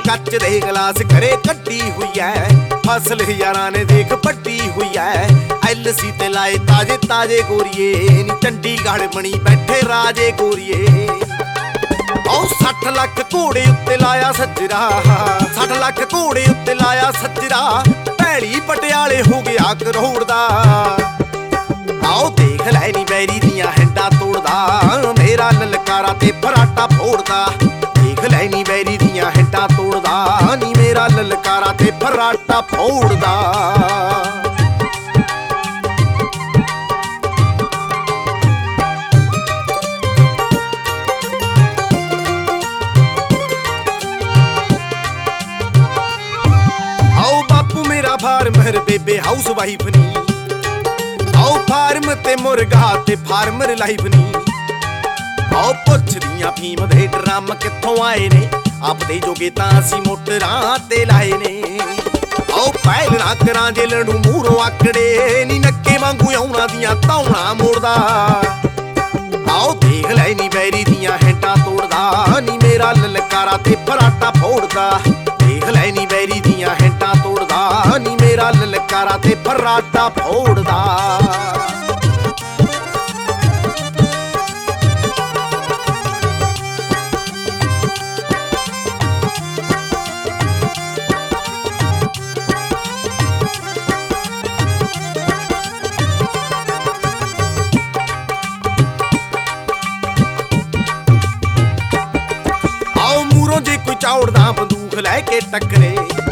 ਕੱਚ ਦੇ ਗਲਾਸ ਘਰੇ ਕੱਢੀ ਹੋਈ ਐ, ਫਸਲ ਯਾਰਾਂ ਨੇ ਦੇਖ ਵੱਡੀ ਹੋਈ ਐ। LC ਤੇ ਲਾਏ ਤਾਜੇ ਤਾਜੇ ਗੋਰੀਏ ਨੀ, ਚੰਡੀਗੜ੍ਹ ਬਣੀ ਬੈਠੇ ਰਾਜੇ ਗੋਰੀਏ। 60 ਲੱਖ ਘੋੜੇ ਉੱਤੇ ਲਾਇਆ ਸੱਜਰਾ, 60 ਲੱਖ ਘੋੜੇ ਉੱਤੇ ਲਾਇਆ ਸੱਜਰਾ, ਭੈੜੀ ਪਟਿਆਲੇ ਹੋ ਗਿਆ ਕਰੋੜ ਦਾ। ਆਓ ਦੇਖ ਲੈ ਨੀ ਬੈਰੀ ਦੀਆਂ ਹੈਂਡਾਂ ਤੋੜਦਾ, ਮੇਰਾ ਲਲਕਾਰਾ ਤੇ ਫਰਾਟਾ ਫੋੜਦਾ। ਦੇਖ ਲੈ ਨੀ ਬੈਰੀ ਦੀਆਂ ਹੈਂਡਾਂ ਤੋੜਦਾ, ਨੀ ਮੇਰਾ ਲਲਕਾਰਾ ਤੇ ਫਰਾਟਾ ਫੋੜਦਾ। ਆਓ ਬਾਪੂ ਮੇਰਾ ਫਾਰਮਰ, ਬੇਬੇ ਹਾਊਸ ਵਾਈਫ ਨੀ, ਆਓ ਫਾਰਮ ਤੇ ਮੁਰਗਾ ਤੇ ਫਾਰਮਰ ਲਾਈਫ ਨੀ। ਆਓ ਪੁੱਛਦੀਆਂ ਫੀਮ ਦੇ ਡਰਮ ਕਿੱਥੋਂ ਆਏ ਨੇ, ਆਪਦੇ ਜੋਗੇ ਤਾਂ ਅਸੀਂ ਮੋਟਰਾਂ ਤੇ ਲਾਏ ਨੇ। ਆਓ ਪਹਿਲ ਨਾ ਕਰਾਂ ਜੇਲ੍ਹ ਨੂੰ ਮੂਹਰੋਂ ਆਕੜੇ ਨੀ, ਨੱਕੇ ਵਾਂਗੂ ਆਉਣਾ ਦੀਆਂ ਧੌਣਾ ਮੋੜਦਾ। ਆਓ ਦੇਖ ਲੈ ਨੀ ਬੈਰੀ ਦੀਆਂ ਹੈਂਡਾਂ ਤੋੜਦਾ, ਨੀ ਮੇਰਾ ਲਲਕਾਰਾ ਤੇ ਫਰਾਟਾ ਫੋੜਦਾ। ਦੇਖ ਲੈ ਨੀ ਬੈਰੀ ਦੀਆਂ ਹੈਂਡਾਂ ਤੋੜਦਾ, ਨੀ ਮੇਰਾ ਲਲਕਾਰਾ ਤੇ ਫਰਾਟਾ ਫੋੜਦਾ। ਆਓ ਮੂਹਰੋਂ ਜੇ ਕੋਈ ਚੌੜਦਾ ਬੰਦੂਕ ਲੈ ਕੇ ਟੱਕਰੇ,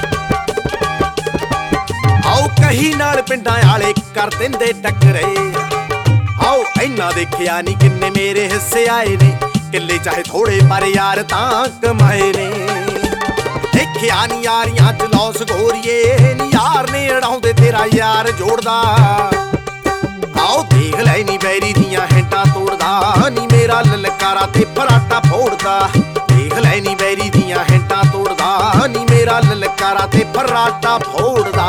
ਆਓ ਕਹੀ ਨਾਲ ਪਿੰਡਾਂ ਵਾਲੇ ਕਰ ਦਿੰਦੇ ਟੱਕਰੇ। ਆਓ ਇੰਨਾ ਦੇਖਿਆ ਨੀ ਕਿੰਨੇ ਮੇਰੇ ਹਿੱਸੇ ਆਏ ਨੇ, ਕਿੱਲੇ ਚਾਹੇ ਥੋੜੇ ਪਰ ਯਾਰ ਤਾਂ ਕਮਾਏ ਨੇ। ਦੇਖਿਆ ਨੀ ਯਾਰੀਆਂ ਚ ਲੌਸ ਗੋਰੀਏ ਨੀ, ਯਾਰ ਨੇ ਅੜਾਉਂਦੇ ਤੇਰਾ ਯਾਰ ਜੋੜਦਾ। ਆਓ ਦੇਖ ਲੈ ਨੀ ਬੈਰੀ ਦੀਆਂ ਹੈਂਡਾਂ ਤੋੜਦਾ, ਨੀ ਮੇਰਾ ਲਲਕਾਰਾ ਤੇ ਫਰਾਟਾ ਫੋੜਦਾ। ਦੇਖ ਲੈ ਨੀ ਬੈਰੀ ਦੀਆਂ ਹੈਂਡਾਂ ਤੋੜਦਾ, ਨੀ ਮੇਰਾ ਲਲਕਾਰਾ ਤੇ ਫਰਾਟਾ ਫੋੜਦਾ।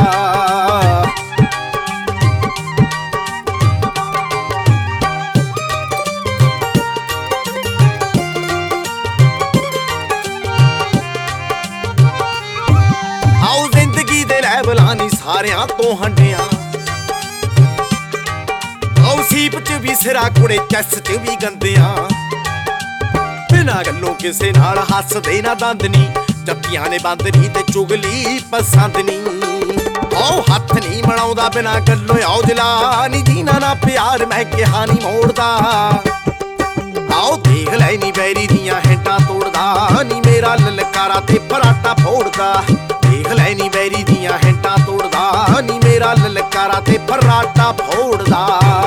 ਆਓ ਜ਼ਿੰਦਗੀ ਦੇ ਲੈਵਲਾਂ ਨੀ ਸਾਰਿਆਂ ਤੋਂ ਹੰਡਿਆ, ਆਓ ਸੀਪ ਚ ਵੀ ਸਿਰਾ ਕੁੜੇ, ਚੈਸ ਚ ਵੀ ਗੰਦਿਆਂ। ਬਿਨਾਂ ਗੱਲੋਂ ਕਿਸੇ ਨਾਲ ਹੱਸਦੇ ਨਾ ਦੰਦ ਨੀ, ਜੱਫੀਆਂ ਨੇ ਬੰਦ ਨੀ ਤੇ ਚੁਗਲੀ ਪਸੰਦ ਨੀ। ਆਓ ਹੱਥ ਨੀ ਬਣਾਉਂਦਾ ਬਿਨਾਂ ਗੱਲੋਂ ਔਜਲਾ ਨੀ, ਜੀਨਾ ਨਾ ਪਿਆਰ ਮੈਂ ਕਿਹਾ ਨੀ ਮੋੜਦਾ। ਆਓ ਦੇਖ ਲੈ ਨੀ ਬੈਰੀ ਦੀਆਂ ਹੈਂਡਾਂ ਤੋੜਦਾ, ਨੀ ਮੇਰਾ ਲਲਕਾਰਾ ਤੇ ਫਰਾਟਾ ਫੋੜਦਾ। ਦੇਖ ਲੈ ਨੀ ਬੈਰੀ ਦੀਆਂ ਹੈਂਡਾਂ ਤੋੜਦਾ, ਨੀ ਮੇਰਾ ਲਲਕਾਰਾ ਤੇ ਫਰਾਟਾ ਫੋੜਦਾ।